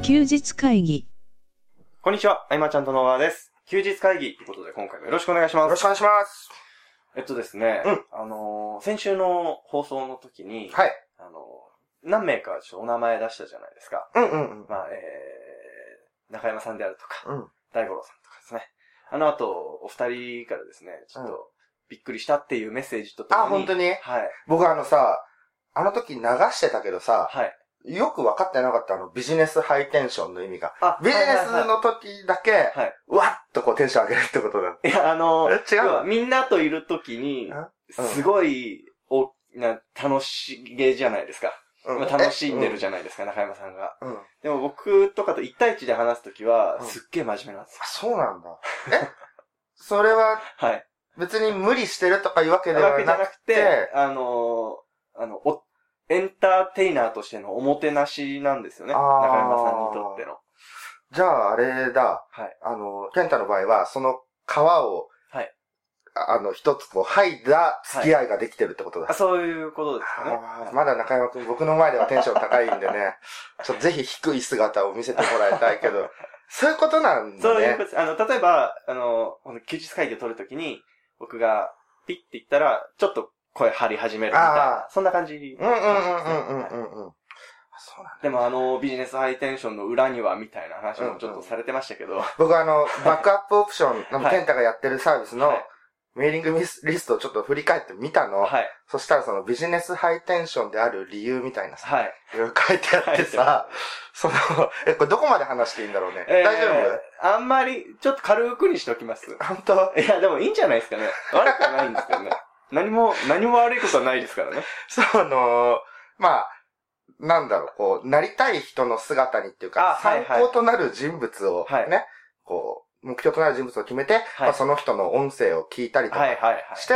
休日会議。 こんにちは、あいまちゃんとのわです。休日会議ということで今回もよろしくお願いします。 よろしくお願いします。 ですね、先週の放送の時に、 はい。 何名かちょっとお名前出したじゃないですか。まあ、中山さんであるとか、大五郎さんとかですね。あと、お二人からですね、ちょっと、びっくりしたっていうメッセージとともに。 あ、本当に？ はい。 僕あの時流してたけどさ、 はい。 よく分かってなかったビジネスハイテンションの意味が。ビジネスの時だけ、うわっとこうテンション上げるってことだ。 いや、 違う。 みんなといる時に、すごい、楽しげじゃないですか。楽しんでるじゃないですか、中山さんが。でも僕とかと1対1で話すときは、すっげえ真面目なんですよ。 そうなんだ。それは、 はい。 別に無理してるとかいうわけではなくて、 エンターテイナーとしてのおもてなしなんですよね。中山さんにとっての。 じゃあ、あれだ。 はい。 健太の場合は、その皮を、 はい。 一つこう、剥いだ付き合いができてるってことだ。 そういうことですかね。 まだ中山くん、僕の前ではテンション高いんでね、ちょっとぜひ低い姿を見せてもらいたいけど、そういうことなんだね。 そういうことです。例えば、休日会議を取るときに、僕が、ピッて言ったら、ちょっと声張り始めるみたいな。そんな感じ。そうなんでもビジネスハイテンションの裏にはみたいな話もちょっとされてましたけど。 僕バックアップオプション、健太がやってるサービスの、メーリングリストをちょっと振り返ってみたの。はい。そしたらそのビジネスハイテンションである理由みたいなさ。はい。いろいろ書いてあってさ、これどこまで話していいんだろうね。大丈夫？ あんまり、ちょっと軽くにしておきます。 本当？ いや、でもいいんじゃないですかね。悪くはないんですけどね。何も悪いことはないですからね。 まあ、なんだろう、こう、なりたい人の姿にっていうか、参考となる人物をね、こう、目標となる人物を決めて、その人の音声を聞いたりとかして、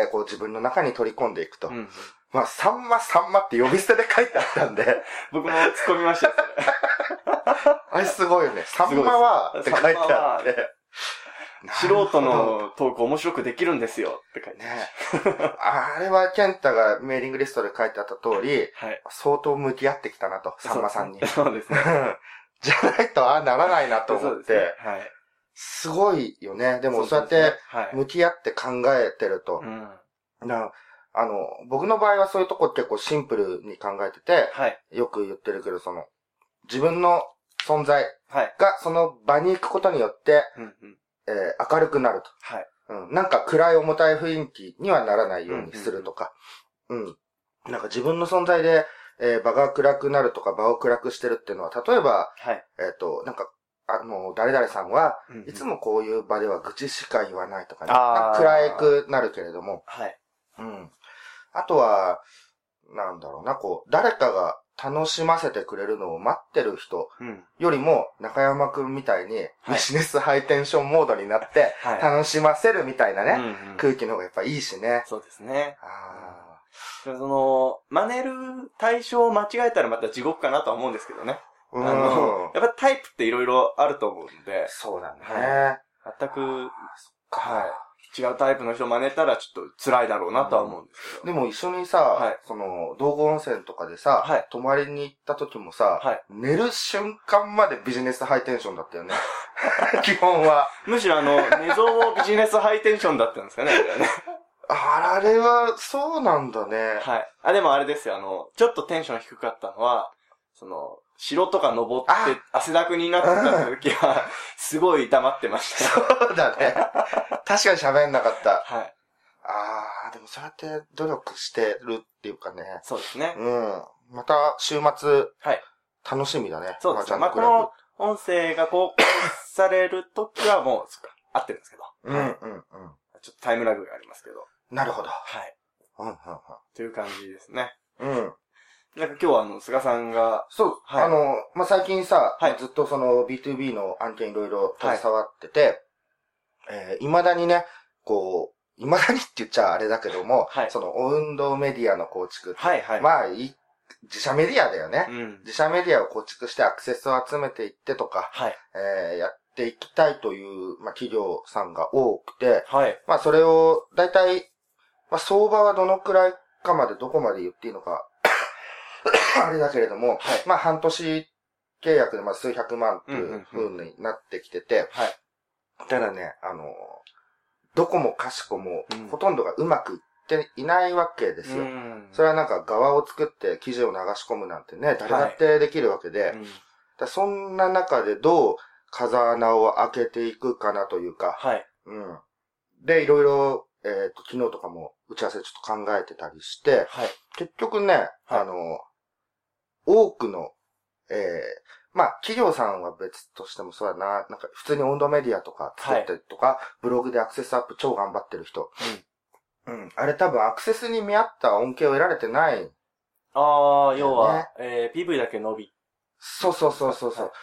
こう自分の中に取り込んでいくと。まあ、さんまって呼び捨てで書いてあったんで。 僕も突っ込みましたよ、 あれすごいよね。さんまはって書いてあって。 素人のトーク面白くできるんですよって書いてあれは健太がメーリングリストで書いてあった通り、相当向き合ってきたなと、さんまさんに。 そうですね。 じゃないとならないなと思って。すごいよね。でもそうやって向き合って考えてると。僕の場合はそういうとこ結構シンプルに考えてて、よく言ってるけど、自分の存在がその場に行くことによって、明るくなると。なんか暗い重たい雰囲気にはならないようにするとか。なんか自分の存在で、場が暗くなるとか場を暗くしてるっていうのは、例えば、なんか、誰々さんは、いつもこういう場では愚痴しか言わないとかね。暗くなるけれども。あとは、なんだろうな、こう、誰かが楽しませてくれるのを待ってる人よりも、中山くんみたいにビジネスハイテンションモードになって楽しませるみたいなね、空気の方がやっぱいいしね。 そうですね。真似る対象を間違えたらまた地獄かなとは思うんですけどね。やっぱタイプっていろいろあると思うんで。 そうだね。 全く、違うタイプの人を真似たらちょっと辛いだろうなとは思うんですけど。 でも一緒にさ、道後温泉とかでさ、泊まりに行った時もさ、寝る瞬間までビジネスハイテンションだったよね。基本は。 むしろ寝相もビジネスハイテンションだったんですかね、 あれは、そうなんだね。 でもあれですよ、ちょっとテンション低かったのは、城とか登って汗だくになってた時は、すごい黙ってました。 そうだね。確かに喋んなかった。でもそうやって努力してるっていうかね。 そうですね。 また週末、楽しみだね。 そうですね。この音声が公開される時はもう、合ってるんですけど。ちょっとタイムラグがありますけど。 なるほど。 という感じですね。なんか今日は菅さんが。 そう。最近さ、ずっとB2B の案件いろいろ携わってて、未だにね、こう、未だにって言っちゃあれだけども、運動メディアの構築って、まあ、自社メディアだよね。自社メディアを構築してアクセスを集めていってとか、やっていきたいという、企業さんが多くて、それを、だいたい、相場はどのくらいかまでどこまで言っていいのか、あれだけれども、半年契約で数百万っていう風になってきてて、はい。ただね、どこもかしこも、ほとんどがうまくいっていないわけですよ。それはなんか側を作って記事を流し込むなんてね、誰だってできるわけで、そんな中でどう風穴を開けていくかなというか、はい。で、いろいろ、昨日とかも打ち合わせちょっと考えてたりして、はい。結局ね、はい、多くの、企業さんは別としてもそうだな、なんか普通に温度メディアとか作ったりとか、はい、ブログでアクセスアップ超頑張ってる人。あれ多分アクセスに見合った恩恵を得られてない、ね。 要は、PV だけ伸び。 そう。はい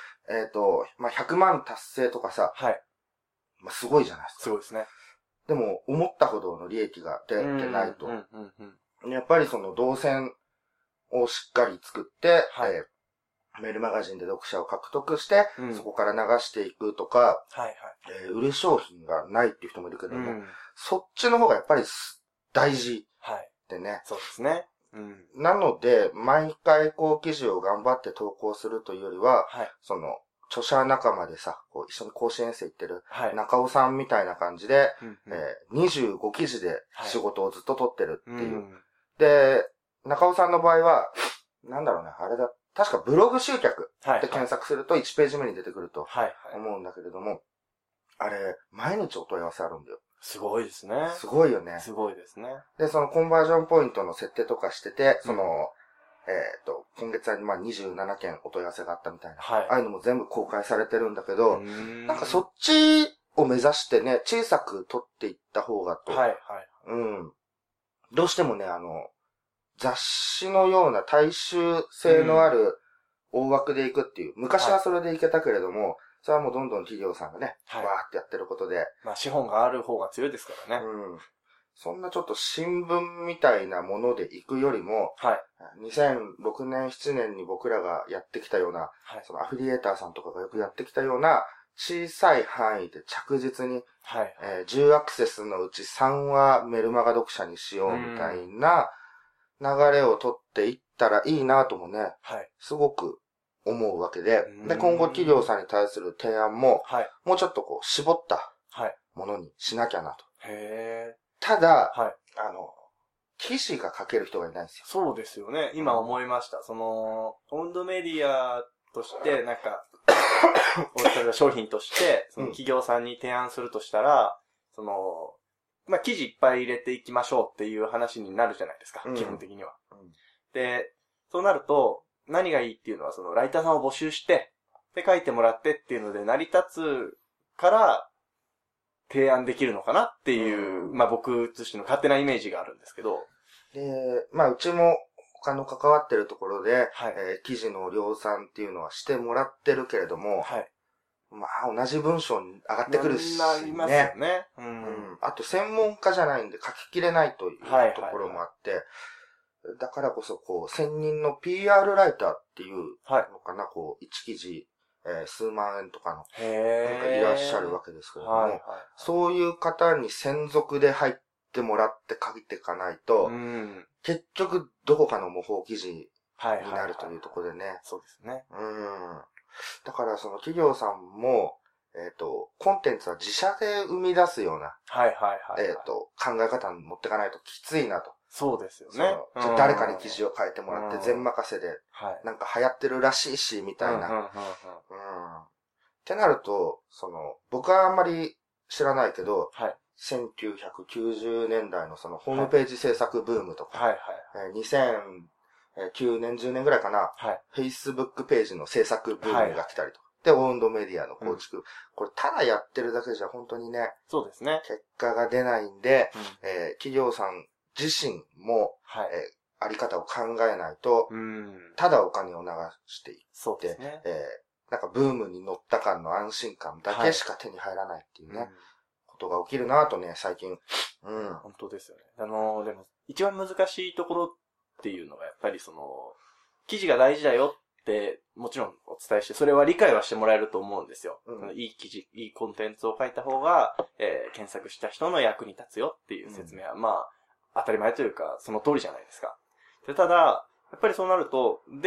、100万達成とかさ、はい。すごいじゃないですか。 すごいですね。 でも、思ったほどの利益が出てないと。やっぱりその動線をしっかり作って、はい、メールマガジンで読者を獲得して、そこから流していくとか、売れ商品がないっていう人もいるけども、そっちの方がやっぱり大事でね。 そうですね。 なので、毎回記事を頑張って投稿するというよりは、その、著者仲間でさ、一緒に甲子園生行ってる、中尾さんみたいな感じで、25記事で仕事をずっと取ってるっていう。で、中尾さんの場合は、なんだろうね、あれだ、確かブログ集客って検索すると1ページ目に出てくると思うんだけれども、あれ、毎日お問い合わせあるんだよ。 すごいですね。 すごいよね。 すごいですね。 で、そのコンバージョンポイントの設定とかしてて、その、今月は27件お問い合わせがあったみたいな。はい。ああいうのも全部公開されてるんだけど、なんかそっちを目指してね、小さく取っていった方がと。はい。どうしてもね、雑誌のような大衆性のある大枠でいくっていう、昔はそれでいけたけれども、それはもうどんどん企業さんがね、わーってやってることで。 資本がある方が強いですからね。 そんなちょっと新聞みたいなもので行くよりも、2006年、7年に僕らがやってきたような、そのアフィリエーターさんとかがよくやってきたような、小さい範囲で着実に、10アクセスのうち3はメルマガ読者にしようみたいな流れを取っていったらいいなともね、すごく思うわけで、で、今後企業さんに対する提案も、もうちょっと絞ったものにしなきゃなと。ただ、記事が書ける人がいないんですよ。 そうですよね。今思いました。その、温度メディアとして、なんか、商品として、その企業さんに提案するとしたら、その、記事いっぱい入れていきましょうっていう話になるじゃないですか、基本的には。で、そうなると、何がいいっていうのは、その、ライターさんを募集して、で、書いてもらってっていうので、成り立つから、提案できるのかなっていう、僕としての勝手なイメージがあるんですけど。 で、うちも他の関わってるところで、記事の量産っていうのはしてもらってるけれども、同じ文章に上がってくるし、ね。 なりますよね。 あと専門家じゃないんで書ききれないというところもあって、だからこそ専任の PR ライターっていうのかな、1記事、数万円とかの方がいらっしゃるわけですけれども、そういう方に専属で入ってもらって書いていかないと、結局どこかの模倣記事になるというところでね。 そうですね。 だからその企業さんも、コンテンツは自社で生み出すような、考え方に持っていかないときついなと。 そうですよね。 じゃあ誰かに記事を書いてもらって全任せで、なんか流行ってるらしいし、みたいな。ってなると、僕はあんまり知らないけど、1990年代のそのホームページ制作ブームとか、2009年、10年ぐらいかな、Facebook ページの制作ブームが来たりとか、で、温度メディアの構築。これ、ただやってるだけじゃ本当にね、 そうですね。 結果が出ないんで、企業さん自身も、あり方を考えないと、ただお金を流していって、 そうですね。 なんかブームに乗った感の安心感だけしか手に入らないっていうね、ことが起きるなぁとね、最近。 本当ですよね。でも、一番難しいところっていうのが、やっぱり記事が大事だよって、もちろんお伝えして、それは理解はしてもらえると思うんですよ。いい記事、いいコンテンツを書いた方が、検索した人の役に立つよっていう説明は、当たり前というか、その通りじゃないですか。で、ただ、やっぱりそうなると、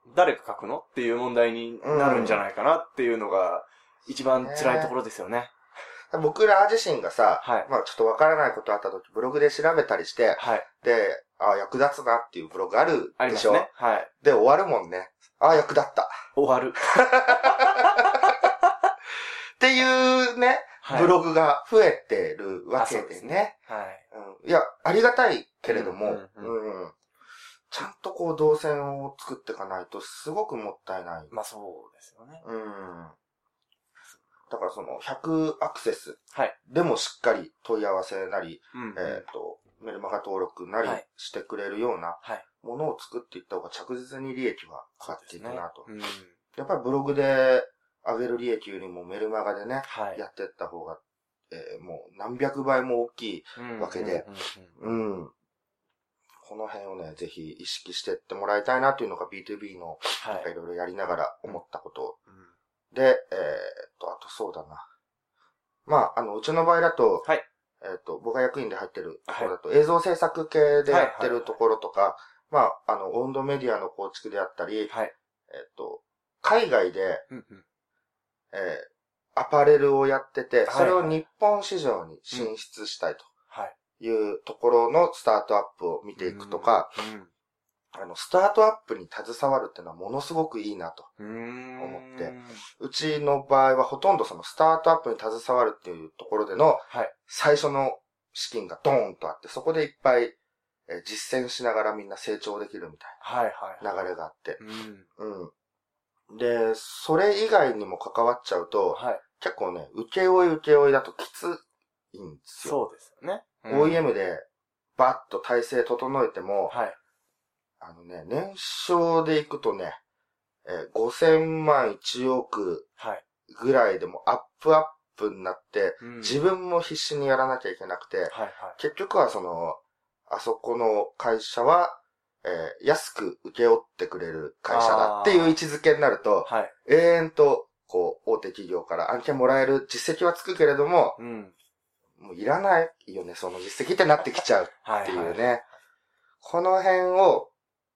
誰が書くのっていう問題になるんじゃないかなっていうのが、一番辛いところですよね。 僕ら自身がさ、まあちょっとわからないことあった時、ブログで調べたりして、で、役立つなっていうブログあるでしょ。ね。で、終わるもんね。役立った。 終わる。 っていうね、ブログが増えてるわけでね。いや、ありがたいけれども、ちゃんとこう動線を作っていかないとすごくもったいない。 まあそうですよね。 だからその100アクセスでもしっかり問い合わせなり、メルマガ登録なりしてくれるようなものを作っていった方が着実に利益は上がっていくなと。やっぱりブログで上げる利益よりもメルマガでね、やっていった方が、もう何百倍も大きいわけで、この辺をね、ぜひ意識していってもらいたいなというのが B2B のいろいろやりながら思ったことで、あとそうだな。まあ、うちの場合だと、僕が役員で入ってるところだと、映像制作系でやってるところとか、まあ、オンドメディアの構築であったり、海外で、アパレルをやってて、それを日本市場に進出したいというところのスタートアップを見ていくとか、スタートアップに携わるっていうのはものすごくいいなと思って、うちの場合はほとんどそのスタートアップに携わるっていうところでの最初の資金がドーンとあって、そこでいっぱい実践しながらみんな成長できるみたいな流れがあって、で、それ以外にも関わっちゃうと、結構ね、請負だときついんですよ。 そうですよね。 OEM でバッと体制整えても、年商でいくとね、5000万1億ぐらいでもアップになって、自分も必死にやらなきゃいけなくて、結局はあそこの会社は、安く請け負ってくれる会社だっていう位置づけになると、永遠と、こう、大手企業から案件もらえる実績はつくけれども、もういらないよね、その実績ってなってきちゃうっていうね。この辺を、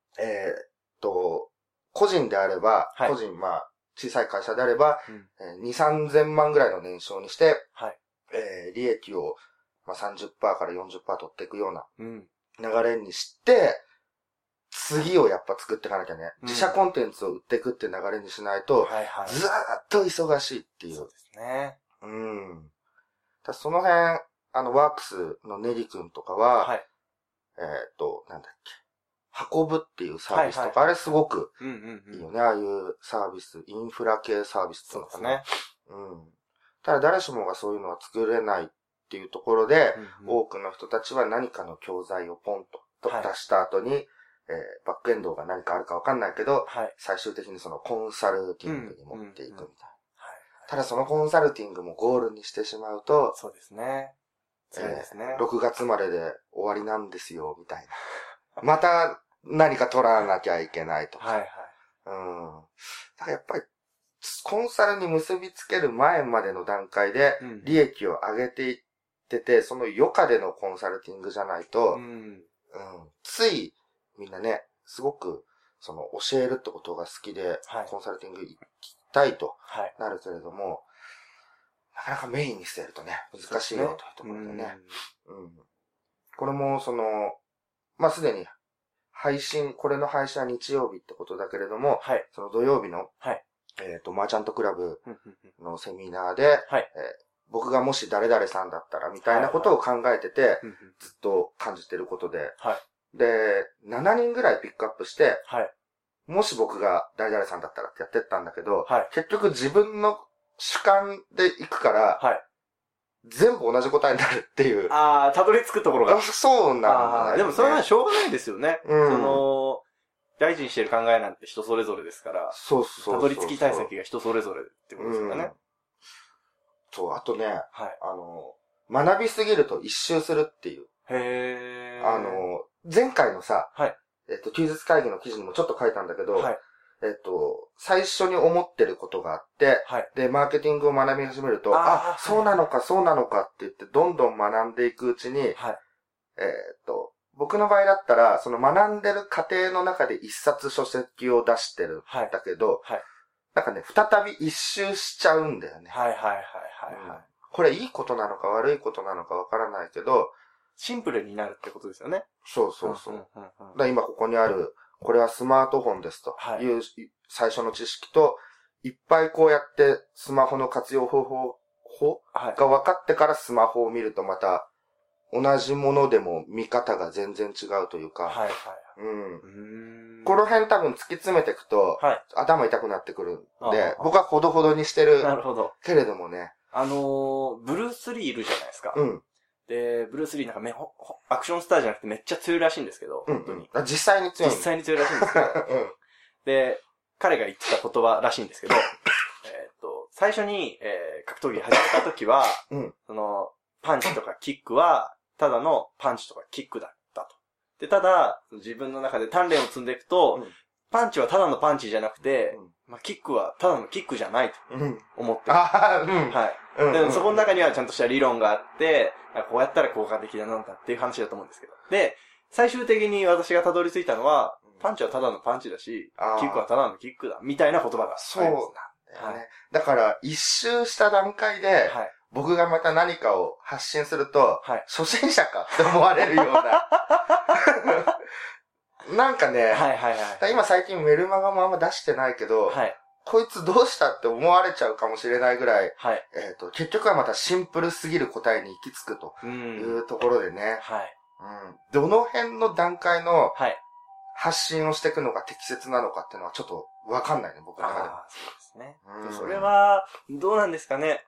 個人であれば、小さい会社であれば、2、3000万ぐらいの年商にして、利益を、30% から 40% 取っていくような流れにして、次をやっぱ作っていかなきゃね。自社コンテンツを売っていくって流れにしないと、ずーっと忙しいっていう。 そうですね。 その辺、ワークスのネリ君とかは、なんだっけ。運ぶっていうサービスとか、あれすごくいいよね。ああいうサービス、インフラ系サービスっていうのかな。ただ誰しもがそういうのは作れないっていうところで、多くの人たちは何かの教材をポンと出した後に、バックエンドが何かあるかわかんないけど、最終的にそのコンサルティングに持っていくみたいな。ただそのコンサルティングもゴールにしてしまうと、 そうですね。そうですね。 6月までで終わりなんですよ、みたいな。また何か取らなきゃいけないとか。だからやっぱり、コンサルに結びつける前までの段階で利益を上げていってて、その余暇でのコンサルティングじゃないと、ついみんなね、すごく教えるってことが好きで、コンサルティング行きたいとなるけれども、なかなかメインにしてるとね、難しいよというところでね。これもすでにこれの配信は日曜日ってことだけれども、その土曜日の、マーチャントクラブのセミナーで、僕がもし誰々さんだったらみたいなことを考えてて、ずっと感じてることで、で、7人ぐらいピックアップして、もし僕が誰々さんだったらってやってったんだけど、結局自分の主観で行くから、全部同じ答えになるっていう。 たどり着くところが。 そうなんだ、ね。 でもそれはしょうがないですよね。大事にしてる考えなんて人それぞれですから。たどり着きたい先が人それぞれってことですよね。 あとね、学びすぎると一周するっていう。前回のさ、休日会議の記事にもちょっと書いたんだけど、最初に思ってることがあって、で、マーケティングを学び始めると、そうなのかって言って、どんどん学んでいくうちに、 僕の場合だったら、その学んでる過程の中で一冊書籍を出してるんだけど、はい。なんかね、再び一周しちゃうんだよね。 はいはいはいはい、はい。 これいいことなのか悪いことなのかわからないけど、 シンプルになるってことですよね。 そうそうそう。だ今ここにある、これはスマートフォンですという最初の知識と、いっぱいこうやってスマホの活用方法が分かってからスマホを見るとまた同じものでも見方が全然違うというか、はいはい。この辺多分突き詰めていくと、はい、頭痛くなってくるんで、僕はほどほどにしてる。なるほど。けれどもね。 ブルース・リーいるじゃないですか。うん。で、ブルース・リーなんかアクションスターじゃなくてめっちゃ強いらしいんですけど、本当に。 実際に強い。 実際に強いらしいんですけど、で、彼が言ってた言葉らしいんですけど、最初に、格闘技始めた時は、その、パンチとかキックは、ただのパンチとかキックだったと。で、ただ、自分の中で鍛錬を積んでいくと、パンチはただのパンチじゃなくて、まあ、キックはただのキックじゃないと思ってる。はい。でもそこの中にはちゃんとした理論があって、こうやったら効果的だなんだっていう話だと思うんですけど。で、最終的に私がたどり着いたのは、パンチはただのパンチだし、キックはただのキックだ、みたいな言葉が。 そうなんだよね。だから、一周した段階で、僕がまた何かを発信すると、初心者かって思われるような。なんかね、今最近メルマガもあんま出してないけど、こいつどうしたって思われちゃうかもしれないぐらい、結局はまたシンプルすぎる答えに行き着くというところでね、どの辺の段階の発信をしていくのが適切なのかっていうのはちょっとわかんないね、僕の中でも。 そうですね。それは、どうなんですかね、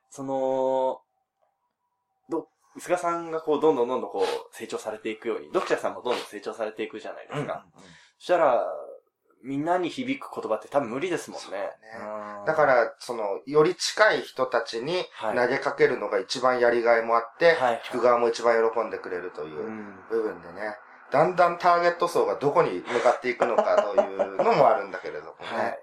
菅さんがこう、どんどんこう、成長されていくように、読者さんもどんどん成長されていくじゃないですか。そしたら、みんなに響く言葉って多分無理ですもんね。 だから、より近い人たちに投げかけるのが一番やりがいもあって、聞く側も一番喜んでくれるという部分でね、だんだんターゲット層がどこに向かっていくのかというのもあるんだけれどもね。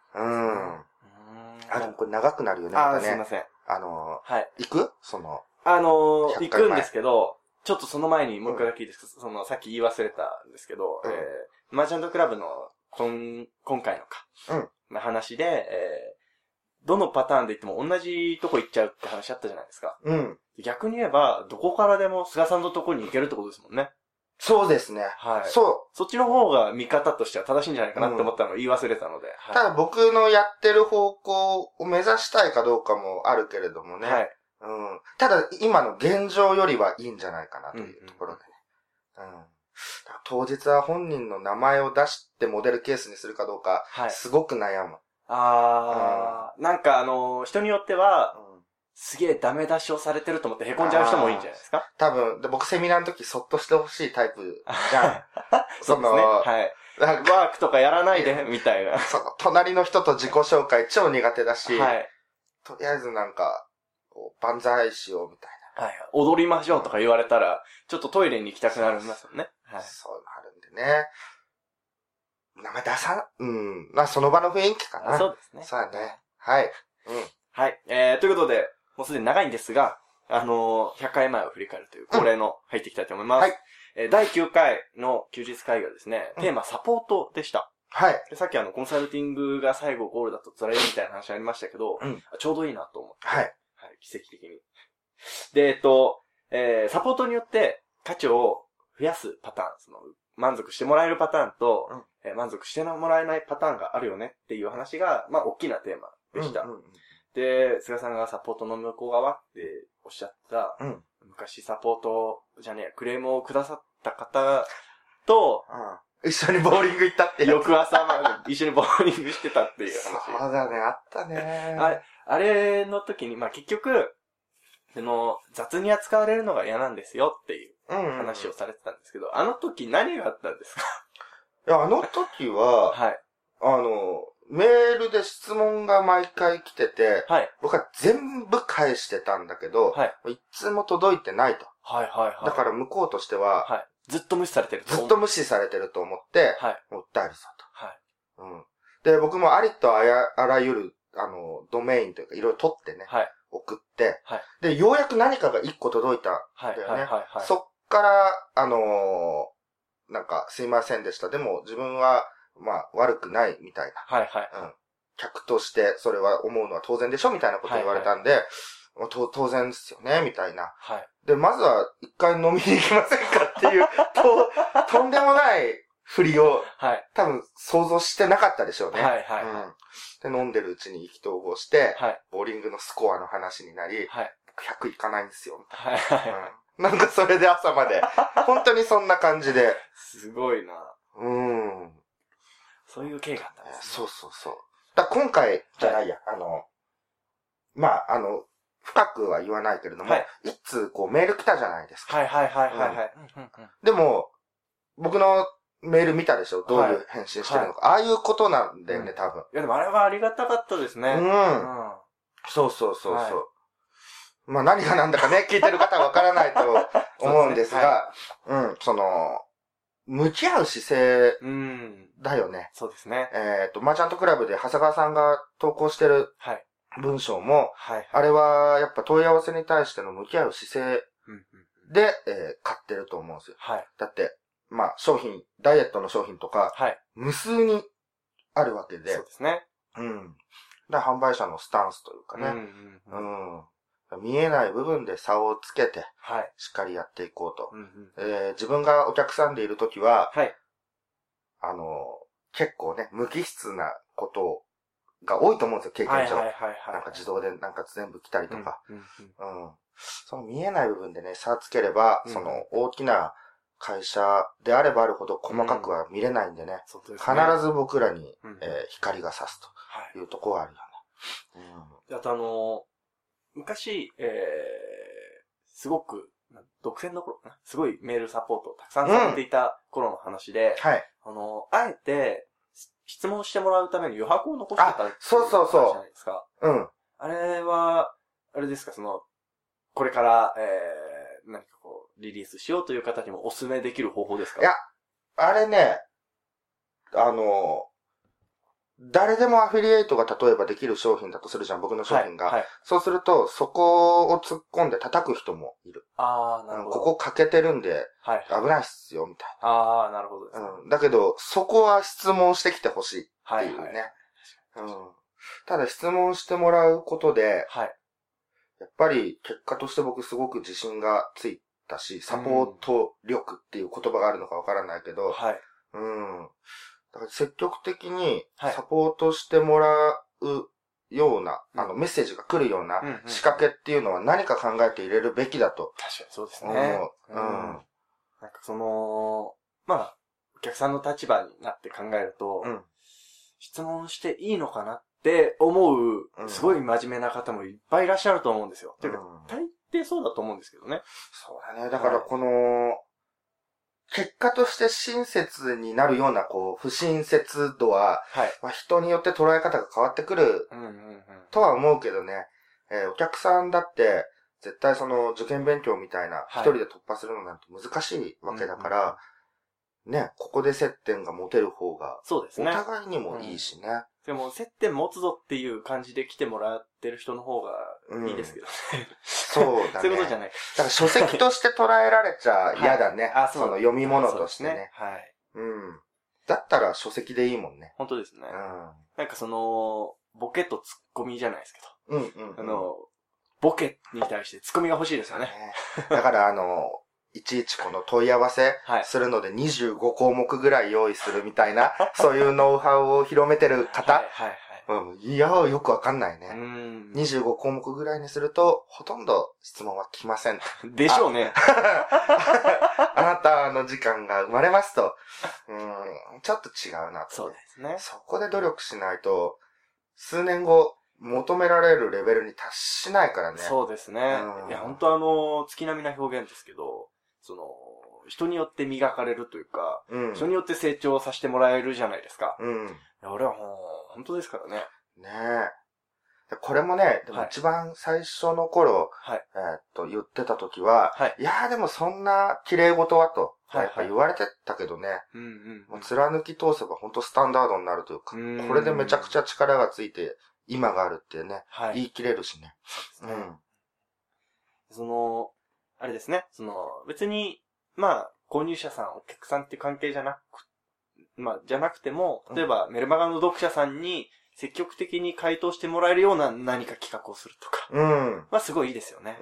でもこれ長くなるよね、またね。 すいません。 行く行くんですけど、ちょっとその前にもう一回だけいいですか、さっき言い忘れたんですけど、マーチャントクラブの今回の話で、どのパターンで言っても同じとこ行っちゃうって話あったじゃないですか。逆に言えば、どこからでも菅さんのとこに行けるってことですもんね。 そうですね。はい。そっちの方が見方としては正しいんじゃないかなって思ったのを言い忘れたので。 ただ僕のやってる方向を目指したいかどうかもあるけれどもね。はい。ただ今の現状よりはいいんじゃないかなというところでね。当日は本人の名前を出してモデルケースにするかどうか、すごく悩む。 なんか人によっては、すげえダメ出しをされてると思って凹んじゃう人もいいんじゃないですか？ 多分、僕セミナーの時そっとしてほしいタイプじゃん。 そうですね。はい。ワークとかやらないで、みたいな。 隣の人と自己紹介超苦手だし、とりあえずなんか、万歳しようみたいな。はい。踊りましょうとか言われたら、ちょっとトイレに行きたくなりますよね。 はい。そうなるんでね。名前出さまあその場の雰囲気かな。 そうですね。 そうだね。はい。 はい。ということで、もうすでに長いんですが、100回前を振り返るという恒例の入っていきたいと思います。はい。第9回の休日会議はですね、テーマサポートでした。はい。でさっきコンサルティングが最後ゴールだと辛いみたいな話ありましたけど、ちょうどいいなと思って。はい。はい、奇跡的に。で、サポートによって価値を増やすパターン、満足してもらえるパターンと、満足してもらえないパターンがあるよねっていう話が、まあ、大きなテーマでした。で、菅さんがサポートの向こう側っておっしゃった、昔サポートクレームをくださった方と、 一緒にボーリング行ったって翌朝まで一緒にボーリングしてたっていう話。そうだね、あったね。 あれの時に、まあ、結局、雑に扱われるのが嫌なんですよっていう話をされてたんですけど、あの時何があったんですか？ いや、あの時は、はい。メールで質問が毎回来てて、はい、僕は全部返してたんだけど、はい、いつも届いてないと。はいはいはい。だから向こうとしては、はい、 ずっと無視されてる。 ずっと無視されてると思って、はい、訴えるぞと。はい。で、僕もありとあらゆる、ドメインというかいろいろ取ってね、はい、送って、はい、で、ようやく何かが一個届いたんだよね。はいはいはいはい、そっから、 なんか、すいませんでした。でも、自分は、まあ、悪くない、みたいな。 はいはい。 客として、それは思うのは当然でしょみたいなこと言われたんで、当然ですよね、みたいな。 はい。 で、まずは、一回飲みに行きませんかっていう、とんでもない振りを、多分、想像してなかったでしょうね。 はいはい。 で、飲んでるうちに意気投合して、ボーリングのスコアの話になり、100いかないんですよ、みたいな。なんかそれで朝まで、本当にそんな感じで。 すごいな。そういう経緯があったんですね。 そうそうそう。だ今回じゃないや、まあ、深くは言わないけれども、一通こうメール来たじゃないですか。でも、僕のメール見たでしょ、どういう返信してるのか。ああいうことなんだよね、多分。 いやでもあれはありがたかったですね。 そうそうそうそう。まあ何がなんだかね、聞いてる方はわからないと思うんですが、向き合う姿勢だよね。 そうですね。 マーチャントクラブで長谷川さんが投稿してる文章も、あれはやっぱ問い合わせに対しての向き合う姿勢で、買ってると思うんですよ。だって、まあ商品、ダイエットの商品とか、無数にあるわけで、 そうですね。 だから販売者のスタンスというかね、見えない部分で差をつけて、しっかりやっていこうと。自分がお客さんでいるときは、結構ね、無機質なことが多いと思うんですよ、経験上。なんか自動でなんか全部来たりとか。その見えない部分でね、差つければ、その大きな会社であればあるほど細かくは見れないんでね、必ず僕らに、光が差すというところはあるよね。 あと昔、すごく、独占の頃かな、すごいメールサポートをたくさんされていた頃の話で、あえて、質問してもらうために余白を残してたっていうそうそうそう。 じゃないですか。あれは、あれですか、これから、何かこう、リリースしようという方にもお勧めできる方法ですか？ いや、あれね、誰でもアフィリエイトが例えばできる商品だとするじゃん、僕の商品が。そうすると、そこを突っ込んで叩く人もいる。 なるほど。 ここ欠けてるんで、危ないっすよ、みたいな。なるほどですね。 だけど、そこは質問してきてほしいっていうね。ただ質問してもらうことで、やっぱり結果として僕すごく自信がついたし、サポート力っていう言葉があるのかわからないけど、だから積極的にサポートしてもらうような、メッセージが来るような仕掛けっていうのは何か考えて入れるべきだと。 確かにそうですね。なんかまあ、お客さんの立場になって考えると、質問していいのかなって思う、すごい真面目な方もいっぱいいらっしゃると思うんですよ。ていうか、大抵そうだと思うんですけどね。 そうだね。だから結果として親切になるような、不親切度は、人によって捉え方が変わってくる、とは思うけどね、お客さんだって、絶対受験勉強みたいな、一人で突破するのなんて難しいわけだから、ね、ここで接点が持てる方が、 そうですね。 お互いにもいいしね。 でも、接点持つぞっていう感じで来てもらってる人の方がいいですけどね。 そうだね。 そういうことじゃない。 だから書籍として捉えられちゃ嫌だね。読み物としてね。だったら書籍でいいもんね。 本当ですね。なんかボケとツッコミじゃないですけど。ボケに対してツッコミが欲しいですよね。 だからいちいちこの問い合わせするので25項目ぐらい用意するみたいな、そういうノウハウを広めてる方。いや、よくわかんないね。25項目ぐらいにすると、ほとんど質問は来ません。 でしょうね。 あなたの時間が生まれますと、ちょっと違うなと。 そうですね。 そこで努力しないと、数年後、求められるレベルに達しないからね。 そうですね。いや、本当月並みな表現ですけど、人によって磨かれるというか、人によって成長させてもらえるじゃないですか。俺はもう、本当ですからね。 ねえ。これもね、でも一番最初の頃、言ってた時は、いやーでもそんな綺麗事はと、やっぱ言われてたけどね、貫き通せば本当スタンダードになるというか、これでめちゃくちゃ力がついて、今があるってね、言い切れるしね。 あれですね、別に、まあ、 購入者さん、お客さんっていう関係じゃなくても、例えばメルマガの読者さんに積極的に回答してもらえるような何か企画をするとか。まあすごいいいですよね。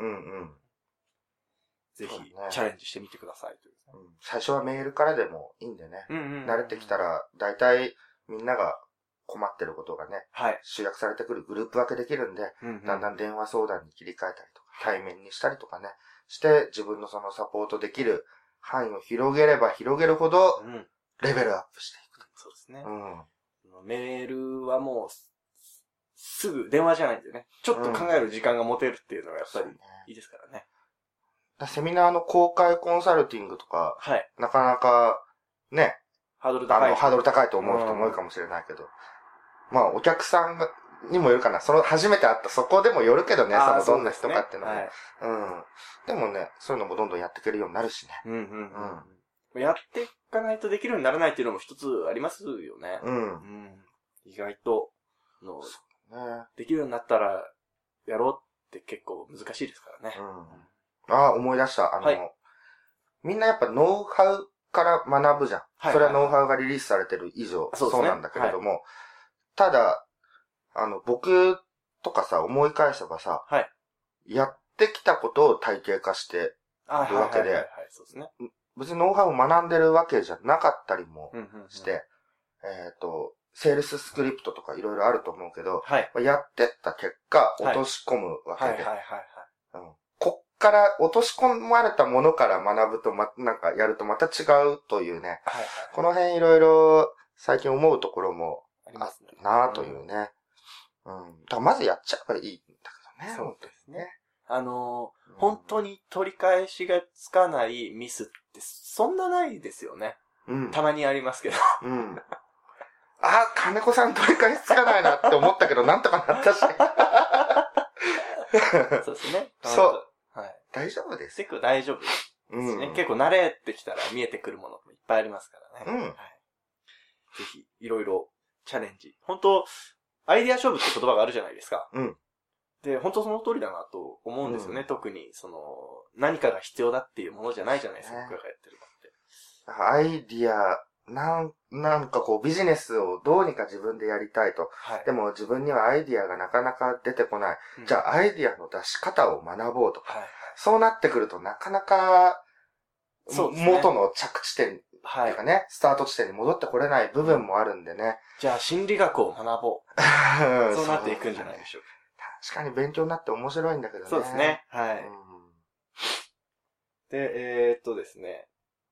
ぜひ、チャレンジしてみてください。 最初はメールからでもいいんでね。慣れてきたら、だいたいみんなが困ってることがね、集約されてくるグループ分けできるんで、だんだん電話相談に切り替えたりとか、対面にしたりとかね、して自分のそのサポートできる範囲を広げれば広げるほど、レベルアップしていく。 そうですね。メールはもう、すぐ電話じゃないんでね、ちょっと考える時間が持てるっていうのがやっぱりいいですからね。 セミナーの公開コンサルティングとか、なかなか、ね、 ハードル高い。 ハードル高いと思う人も多いかもしれないけど、まあ、お客さんにもよるかな。初めて会ったそこでもよるけどね、どんな人かっていうのも。でもね、そういうのもどんどんやっていけるようになるしね。 やっていかないとできるようにならないっていうのも一つありますよね。意外と、できるようになったら、やろうって結構難しいですからね。 思い出した。みんなやっぱノウハウから学ぶじゃん。それはノウハウがリリースされてる以上、そうなんだけれども、ただ、僕とかさ、思い返せばさ、やってきたことを体系化してるわけで、別にノウハウを学んでるわけじゃなかったりもして、セールススクリプトとかいろいろあると思うけど、やってった結果、落とし込むわけで、こっから落とし込まれたものから学ぶとなんかやるとまた違うというね、この辺いろいろ最近思うところもあるなというね。だからまずやっちゃえばいいんだけどね。 そうですね。本当に取り返しがつかないミスってそんなないですよね。たまにありますけど。 金子さん取り返しつかないなって思ったけど、なんとかなったし。 そうですね。 そう。大丈夫です。 結構大丈夫ですね。結構慣れてきたら見えてくるものもいっぱいありますからね。ぜひ、いろいろチャレンジ。本当アイデア勝負って言葉があるじゃないですか。で、本当その通りだなと思うんですよね。特に、何かが必要だっていうものじゃないじゃないですか、僕がやってるのって。 アイディア、なんかこうビジネスをどうにか自分でやりたいと。でも自分にはアイディアがなかなか出てこない。じゃあアイディアの出し方を学ぼうとか。そうなってくるとなかなか元の着地点っていうかね、スタート地点に戻ってこれない部分もあるんでね。 じゃあ心理学を学ぼう。そうなっていくんじゃないでしょうか。 確かに勉強になって面白いんだけどね。 そうですね。で、ですね。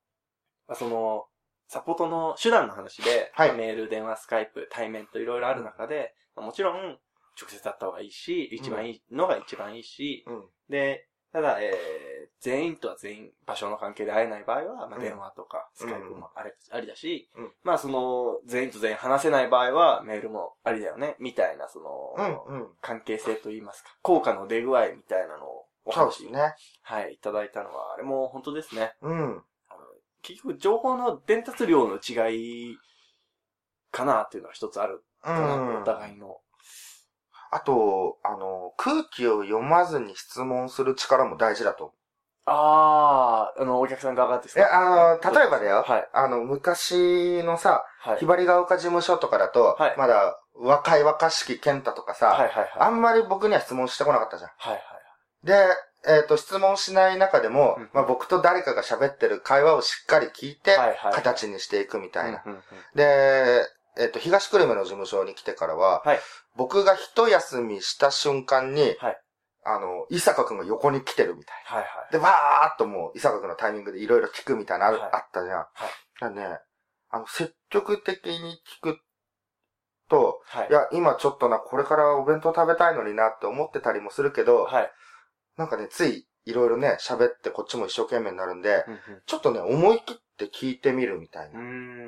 サポートの手段の話で、メール、電話、スカイプ、対面といろいろある中で、もちろん、直接会った方がいいし、一番いいのが一番いいし、で、ただ、全員とは全員、場所の関係で会えない場合は、電話とか、スカイプもありだし、全員と全員話せない場合は、メールもありだよね、みたいな、関係性といいますか、効果の出具合みたいなのをお話、いただいたのは、あれも本当ですね。結局、情報の伝達量の違いかなっていうのは一つあるかな、お互いの。 あと、空気を読まずに質問する力も大事だと。 お客さん側がですか？ 例えばだよ。昔のさ、ひばりが丘事務所とかだと、まだ若しき健太とかさ、あんまり僕には質問してこなかったじゃん。で、質問しない中でも、僕と誰かが喋ってる会話をしっかり聞いて、形にしていくみたいな。で、東久留米の事務所に来てからは、僕が一休みした瞬間に、伊坂くんが横に来てるみたいな。で、わーっともう、伊坂くんのタイミングでいろいろ聞くみたいなあったじゃん。だからね、積極的に聞くと、いや、今ちょっとこれからお弁当食べたいのになって思ってたりもするけど、なんかね、ついいろいろね、喋ってこっちも一生懸命になるんで、ちょっとね、思い切って聞いてみるみたいな。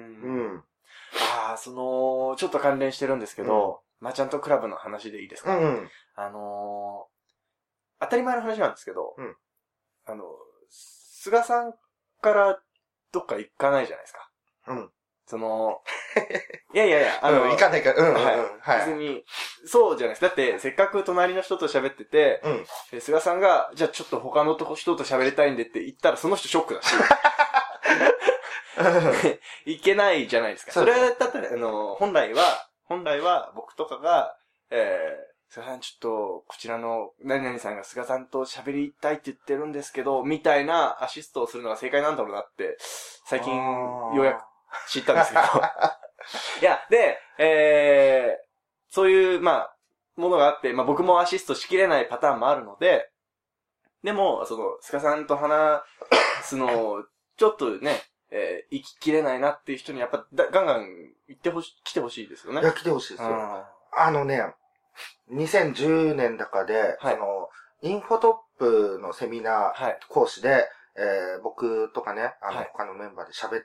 ちょっと関連してるんですけど、マーチャントクラブの話でいいですか？当たり前の話なんですけど、菅さんからどっか行かないじゃないですか。いや、 行かないから、 別に、そうじゃないです。だって、せっかく隣の人と喋ってて、菅さんが、じゃあちょっと他の人と喋りたいんでって言ったら、その人ショックだし。 いけないじゃないですか。それだったら、本来は僕とかが、菅さんちょっと、こちらの何々さんが菅さんと喋りたいって言ってるんですけど、みたいなアシストをするのが正解なんだろうなって、最近ようやく知ったんですけど。いや、で、そういう、ものがあって、僕もアシストしきれないパターンもあるので、でも、菅さんと話すのを、ちょっとね、生ききれないなっていう人にやっぱ、ガンガン来てほしいですよね。 いや、来てほしいですよ。2010年だかで、インフォトップのセミナー講師で、僕とかね、他のメンバーで喋って、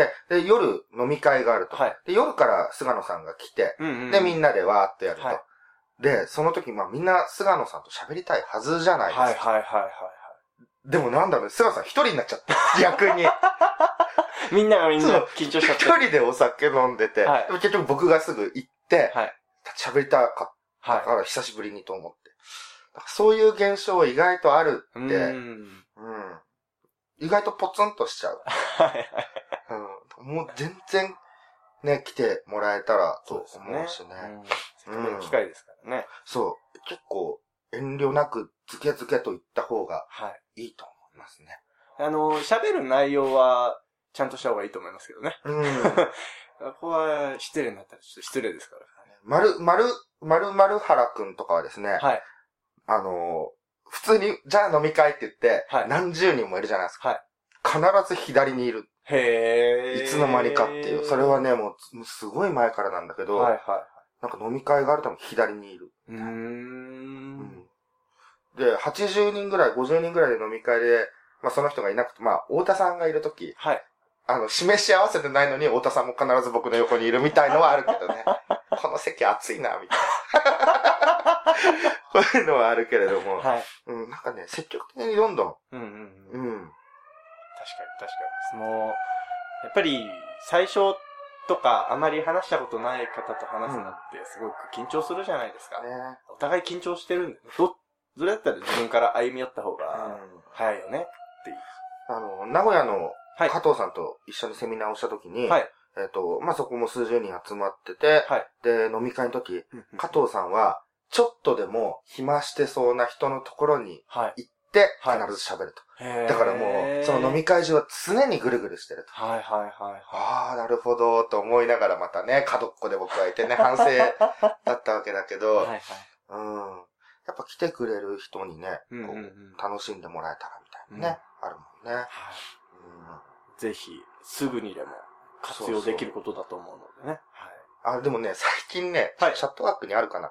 で、夜飲み会があると。で、夜から菅野さんが来て、で、みんなでわーっとやると。で、その時、みんな菅野さんと喋りたいはずじゃないですか。でもなんだろう、菅野さん一人になっちゃって、逆に。 みんなが緊張しちゃって。 一人でお酒飲んでて、結局僕がすぐ行って、喋りたかったから久しぶりにと思って。そういう現象意外とあるって、意外とポツンとしちゃう。もう全然ね、来てもらえたらと思うしね。 機会ですからね。 そう。結構遠慮なくズケズケと言った方がいいと思いますね。 喋る内容はちゃんとした方がいいと思いますけどね。ここは失礼になったらちょっと失礼ですから。 丸原くんとかはですね、普通に、じゃあ飲み会って言って、何十人もいるじゃないですか。必ず左にいる。いつの間にかっていう。それはね、もうすごい前からなんだけど、なんか飲み会があると左にいる。で、80人ぐらい、50人ぐらいで飲み会で、その人がいなくて、太田さんがいるとき、示し合わせてないのに、太田さんも必ず僕の横にいるみたいのはあるけどね。この席暑いな、みたいな。こういうのはあるけれども、なんかね、積極的にどんどん。確かに。やっぱり、最初とか、あまり話したことない方と話すのって、すごく緊張するじゃないですか。お互い緊張してるんで、それだったら自分から歩み寄った方が、早いよね、っていう。 名古屋の、加藤さんと一緒にセミナーをしたときに、そこも数十人集まってて、で、飲み会の時、加藤さんは、ちょっとでも暇してそうな人のところに行って、必ず喋ると。だからもう、その飲み会中は常にぐるぐるしてると。ああ、なるほど、と思いながらまたね、角っこで僕はいてね、反省だったわけだけど、やっぱ来てくれる人にね、楽しんでもらえたらみたいなね、あるもんね。 ぜひ、すぐにでも活用できることだと思うのでね。 でもね、最近ね、チャットワークにあるかな。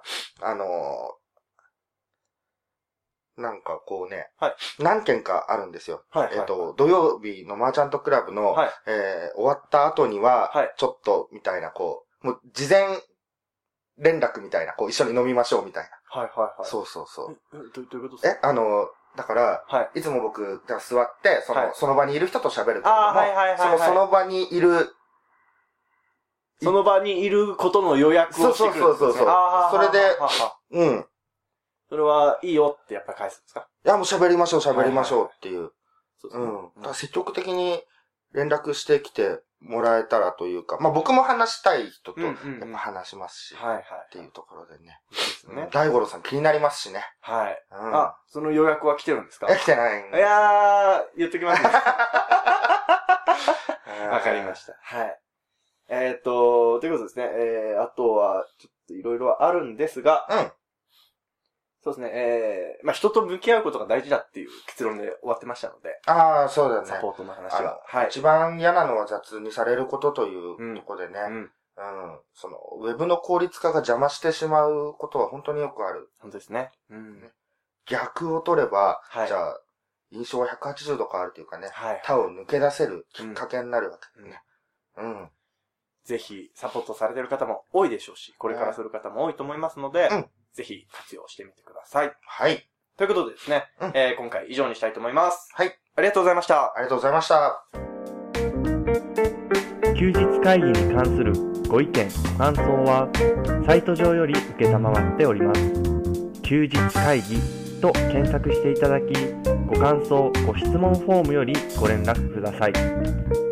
なんかこうね、何件かあるんですよ。土曜日のマーチャントクラブの、終わった後には、ちょっと、みたいな、もう、事前連絡みたいな、一緒に飲みましょうみたいな。そうそうそう。 どういうことですか？ だから、いつも僕が座って、その場にいる人と喋るけれども、その場にいる、 その場にいることの予約をしてくるんですね。 それで、 それはいいよってやっぱり返すんですか？ いや、もう喋りましょうっていう。だから積極的に連絡してきてもらえたらというか、僕も話したい人とやっぱ話しますし、っていうところでね。大五郎さん気になりますしね。 その予約は来てるんですか？ 来てないんです。 いやー、言っときますね。わかりました。ということですね。あとは、ちょっといろいろあるんですが、そうですね。人と向き合うことが大事だっていう結論で終わってましたので。 そうだね。 サポートの話は。 一番嫌なのは雑にされることというところでね。ウェブの効率化が邪魔してしまうことは本当によくある。 本当ですね。 逆を取れば、じゃあ、印象は180度変わるというかね、他を抜け出せるきっかけになるわけですね。 ぜひ、サポートされている方も多いでしょうし、これからする方も多いと思いますので、ぜひ活用してみてください。ということでですね、今回以上にしたいと思います。ありがとうございました。 ありがとうございました。 休日会議に関するご意見、ご感想は、サイト上より受けたまわっております。休日会議と検索していただき、ご感想、ご質問フォームよりご連絡ください。